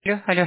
Алло, алло.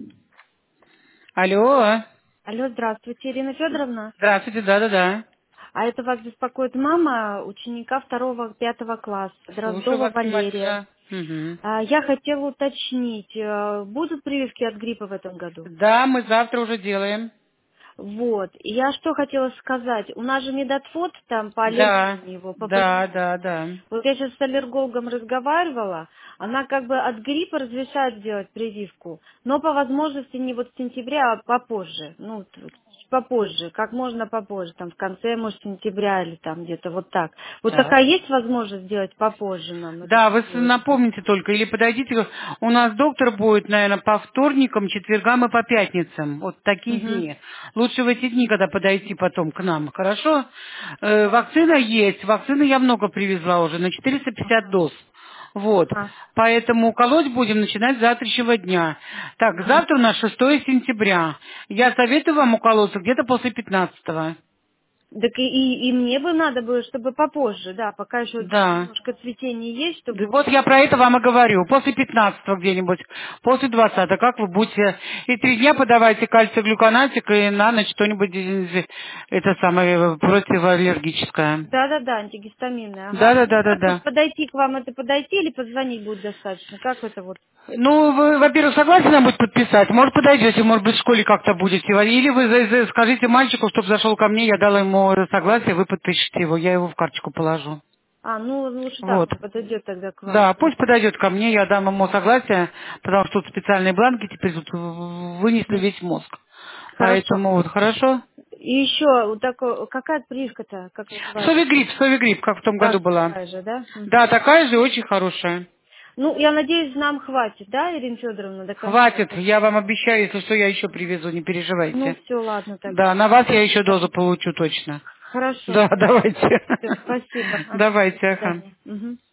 Алло. Алло, здравствуйте, Ирина Федоровна. Здравствуйте, да-да-да. А это вас беспокоит мама ученика 2-5 класса, Слушаю Дроздова вас Валерия. внимательно. Мгм. Я хотела уточнить, будут прививки от гриппа в этом году? Да, мы завтра уже делаем. Вот. И я что хотела сказать. У нас же медотвод там по аллергии Да, у него, по да, ПЦР. да, да. Вот я сейчас с аллергологом разговаривала, она как бы от гриппа разрешает сделать прививку, но по возможности не вот в сентябре, а попозже. Ну, попозже, как можно попозже, там в конце, может, сентября или там где-то вот так. Вот Так. такая есть возможность сделать попозже нам эту Да, вы прививочку? напомните только, или подойдите, у нас доктор будет, наверное, по вторникам, четвергам и по пятницам. Вот такие Угу. дни. Лучше в эти дни, когда подойти потом к нам, хорошо? Вакцина есть, вакцины я много привезла уже, на 450 Ага. доз. Вот. Ага. Поэтому колоть будем начинать с завтрашнего дня. Так, Мгм. завтра у нас 6 сентября. Я советую вам уколоться где-то после 15-го. Так и мне бы надо было, чтобы попозже, да, пока еще Да. немножко цветения есть, Да чтобы вот я про это вам и говорю. После 15-го где-нибудь, после 20-го, как вы будете. И 3 дня подавайте кальций-глюконатик и на ночь что-нибудь это самое противоаллергическое. Да-да-да, антигистаминная, ага. Ну, как вот Да-да-да-да-да. подойти к вам, это подойти или позвонить будет достаточно? Как это вот? Ну, вы, во-первых, согласны нам будет подписать? Может, подойдете, может быть, в школе как-то будете. Или вы скажите мальчику, чтобы зашел ко мне, я дала ему согласие, вы подпишите его, я его в карточку положу. Ну, лучше так, Вот. он подойдет тогда к вам. Да, пусть подойдет ко мне, я дам ему согласие, потому что тут специальные бланки теперь тут вынесли Мгм. весь мозг. Хорошо. Поэтому вот хорошо. И еще, вот такой, какая прививка-то, как называется? Совигрипп, как в том году была. Такая же, да? Да, Мгм. такая же, очень хорошая. Ну, я надеюсь, нам хватит, да, Ирина Федоровна, до конца Хватит, этого? я вам обещаю, если что, я еще привезу, не Ну, переживайте. все, ладно тогда. Да, на вас я еще дозу получу точно. Хорошо, Да, хорошо. давайте. Все, спасибо. Ага, до Давайте, ага. свидания. Мгм.